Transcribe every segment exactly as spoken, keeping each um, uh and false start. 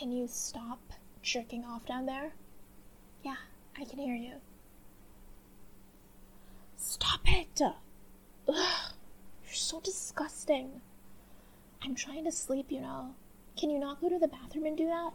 Can you stop jerking off down there? Yeah, I can hear you. Stop it! Ugh, you're so disgusting. I'm trying to sleep, you know. Can you not go to the bathroom and do that?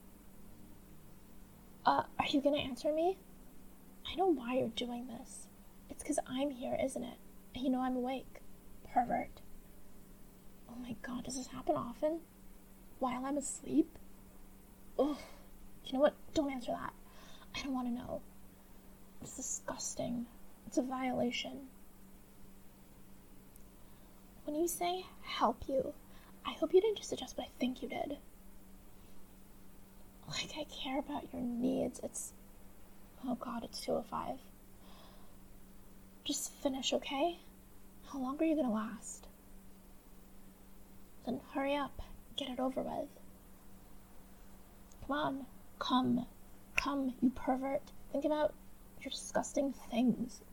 Uh, are you gonna answer me? I know why you're doing this. It's because I'm here, isn't it? And you know I'm awake. Pervert. Oh my god, does this happen often? While I'm asleep? Ugh. You know what? Don't answer that. I don't want to know. It's disgusting. It's a violation. When you say help you, I hope you didn't just suggest what I think you did. Like I care about your needs. It's... Oh god, it's two oh five. Just finish, okay? How long are you gonna last? Then hurry up. Get it over with. Come on. Come. Come, you pervert. Think about your disgusting things.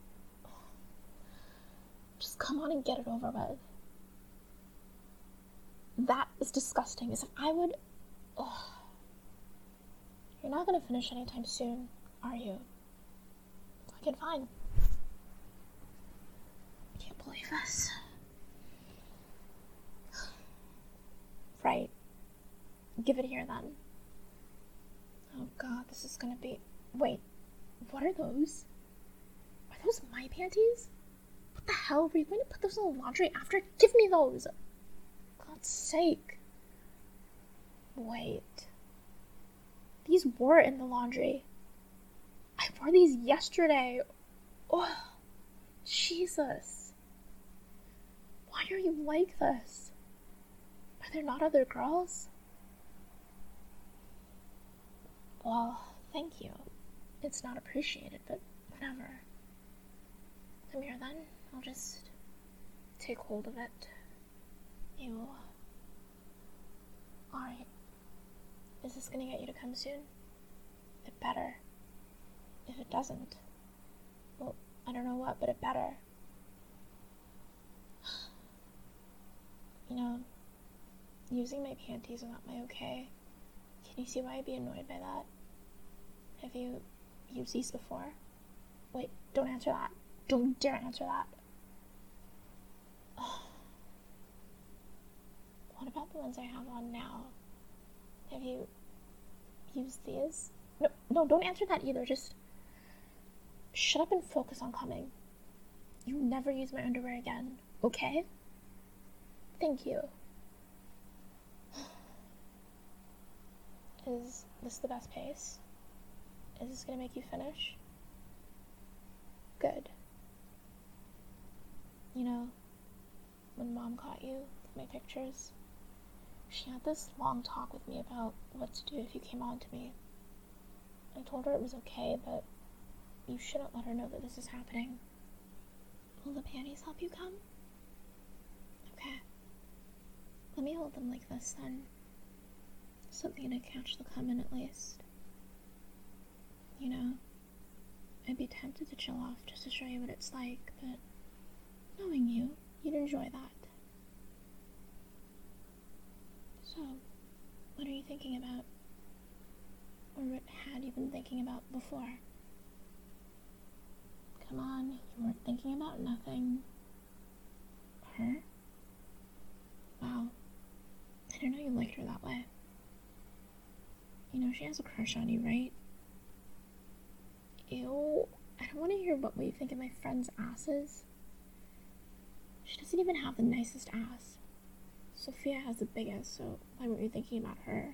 Just come on and get it over with. That is disgusting. As if I would... Ugh. You're not gonna finish anytime soon, are you? Okay, fine. I can't believe this. Right. Give it here then. Oh god, this is gonna be... Wait, what are those? Are those my panties? What the hell? Were you going to put those in the laundry after? Give me those! God's sake. Wait. These were in the laundry. I wore these yesterday. Oh, Jesus. Why are you like this? Are there not other girls? Well, thank you. It's not appreciated, but whatever. Come here then. I'll just take hold of it. You. Alright. Is this gonna get you to come soon? It better. If it doesn't, well, I don't know what, but it better. You know, using my panties without my okay, can you see why I'd be annoyed by that? Have you used these before? Wait, don't answer that. Don't dare answer that. What about the ones I have on now? Have you used these? No, no, don't answer that either. Just shut up and focus on coming. You never use my underwear again, okay? Thank you. Is this the best pace? Is this gonna make you finish? Good. You know, when Mom caught you with my pictures, she had this long talk with me about what to do if you came on to me. I told her it was okay, but you shouldn't let her know that this is happening. Will the panties help you come? Okay. Let me hold them like this then. Something to catch the cum in at least. You know, I'd be tempted to chill off just to show you what it's like, but knowing you, you'd enjoy that. So, what are you thinking about? Or what had you been thinking about before? Come on, you weren't thinking about nothing. Her? Wow. I didn't know you liked her that way. You know, she has a crush on you, right? Ew. I don't want to hear what you think of my friend's asses. She doesn't even have the nicest ass. Sophia has the biggest, so why weren't you thinking about her?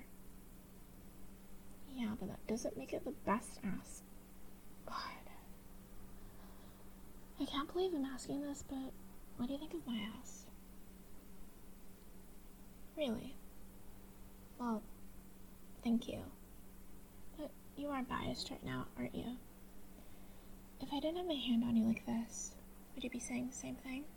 Yeah, but that doesn't make it the best ass. God. I can't believe I'm asking this, but what do you think of my ass? Really? Well, thank you. But you are biased right now, aren't you? If I didn't have my hand on you like this, would you be saying the same thing?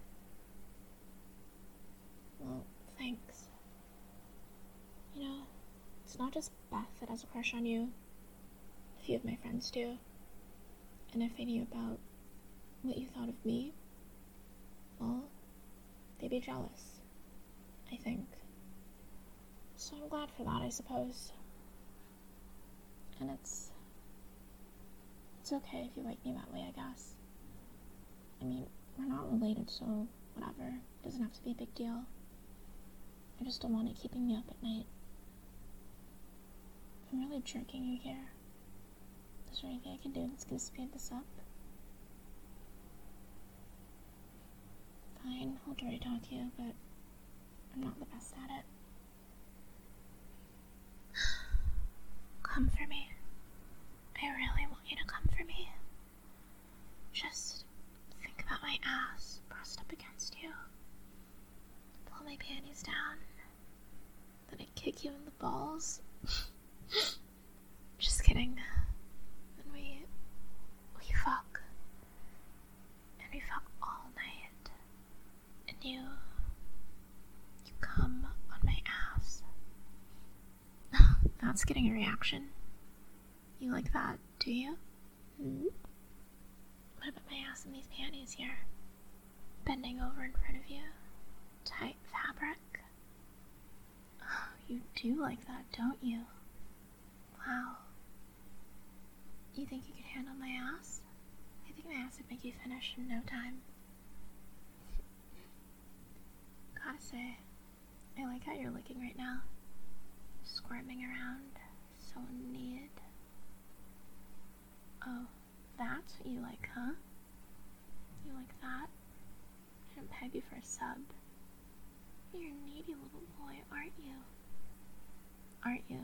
Well, thanks. You know, it's not just Beth that has a crush on you. A few of my friends do. And if they knew about what you thought of me, well, they'd be jealous, I think. So I'm glad for that, I suppose. And it's... It's okay if you like me that way, I guess. I mean, we're not related, so whatever. It doesn't have to be a big deal. I just don't want it keeping me up at night. I'm really jerking you here. Is there anything I can do that's gonna speed this up? Fine, I'll dirty talk you, but I'm not the best at it. Come for me. I really want you to come for me. Just think about my ass pressed up against you. Pull my panties down. Then I kick you in the balls. Just kidding. Then we... we fuck. And we fuck all night. And you... you come on my ass. That's getting a reaction. You like that, do you? Hmm? What about my ass in these panties here? Bending over in front of you. Tight fabric. Oh, you do like that, don't you? Wow. You think you could handle my ass? I think my ass would make you finish in no time. Gotta say, I like how you're looking right now. Squirming around. So neat. Oh, that's what you like, huh? You like that? I didn't peg you for a sub. You're a needy little boy, aren't you? Aren't you?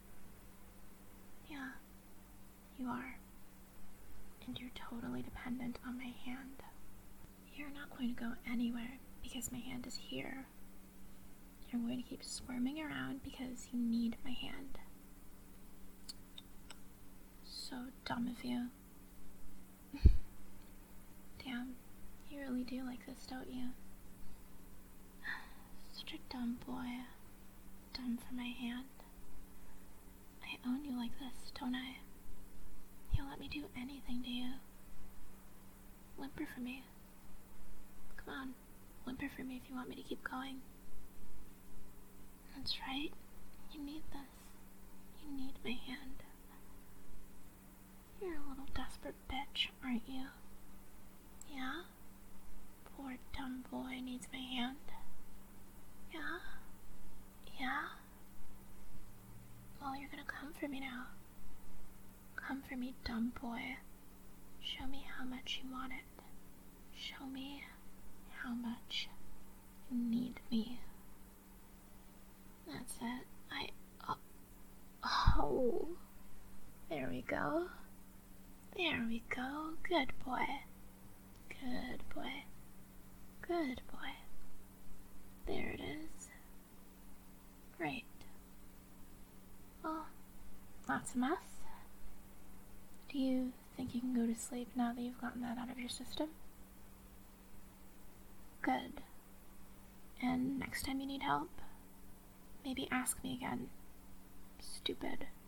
Yeah, you are. And you're totally dependent on my hand. You're not going to go anywhere because my hand is here. You're going to keep squirming around because you need my hand. So dumb of you. Damn, you really do like this, don't you? Such a dumb boy. Dumb for my hand. I own you like this, don't I? You'll let me do anything to you. Whimper for me. Come on, whimper for me if you want me to keep going. That's right. You need this. You need my hand. You're a little desperate bitch, aren't you? Yeah? Poor dumb boy needs my hand. Yeah? Yeah? Well, you're gonna come for me now. Come for me, dumb boy. Show me how much you want it. Show me how much you need me. That's it. I... Oh. oh. There we go. There we go. Good boy. Good boy. Good boy. There it is. Great. Well, that's a mess. Do you think you can go to sleep now that you've gotten that out of your system? Good. And next time you need help, maybe ask me again. Stupid.